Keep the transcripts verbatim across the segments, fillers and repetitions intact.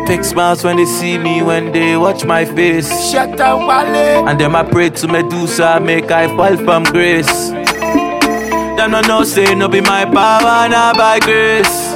Fake smiles when they see me, when they watch my face. Shut up, Wale. And them I pray to Medusa, make I fall from grace. Them no know say no be my power, not by grace.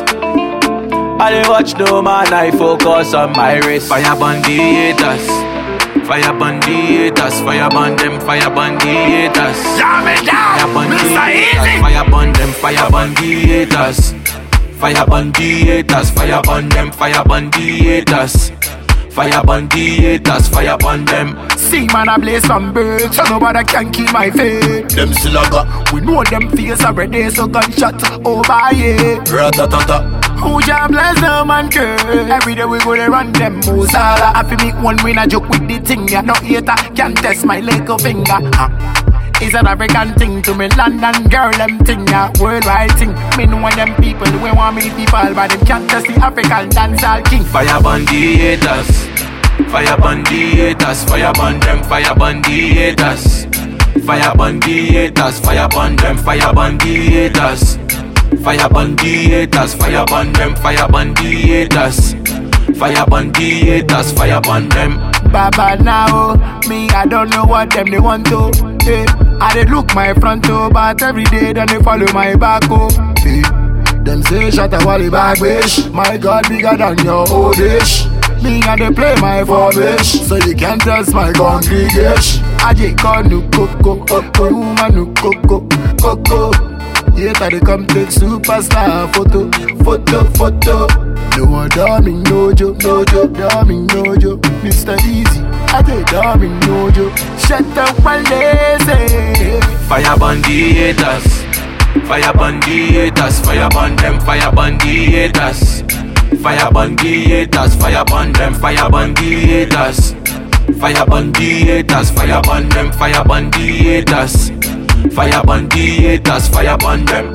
I dey watch no man, I focus on my race. Fire burn the haters, fire burn the haters, fire burn them, fire burn the haters. Jam it down, Fire burn the Mister haters, Easy. fire burn them, fire burn the haters. Fire burn the haters, fire burn them, fire burn the haters. Fire burn the haters, fire burn them. See man, I blaze some birds, so nobody can keep my faith. Them still a got, we know them face already, so gunshot over here. Ratatata. Who just bless no man curse. Every day we go to run them Mozala. I feel me one win a joke with the thing, yeah. No hater can test my little finger. Ah. It's an African thing to me, London girl, them thing, yeah. Worldwide thing. Me know them people who want me to fall, but them can't test the African dancehall king. Fire burn the haters, fire burn the haters, fire burn them, fire burn the haters. Fire burn the haters, fire burn them, fire burn the haters. Fire burn the haters, fire burn them, fire burn the haters. Fire burn the haters, fire burn them. Baba now, me I don't know what them they want to. Hey, I they look my front oh, but every day then they follow my back oh. Hey, them say shut a wally back wish. My God bigger than your old age. Me I they play my formation, so you can't test my congregation. I just call no coco, coco, woman no coco, coco. Yet I they come take superstar photo, photo, photo. No one darling, no joke, no joke, darling, no joke. Mister Easy, I take darling, no joke. Shut up while they say. Fire burn the haters, fire burn the haters, fire burn them, fire burn the haters. Fire burn the haters, fire burn them, fire burn the haters. Fire burn the haters, fire burn them, fire burn the haters. Fire burn the haters, fire burn them.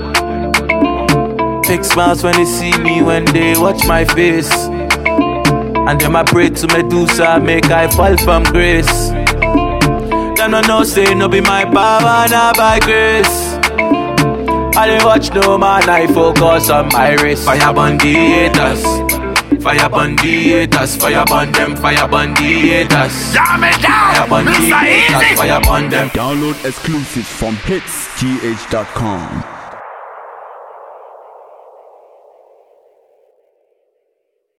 Fake smiles when they see me, when they watch my face. And them I pray to Medusa, make I fall from grace. Them no know say no be my power, not by grace. I dey watch no man, I focus on my race. Fire burn the haters, fire burn the haters, fire burn them, fire burn the haters. Jam it Fire burn down, the Mister haters, Easy. fire burn them. Download exclusives from hits G H dot com.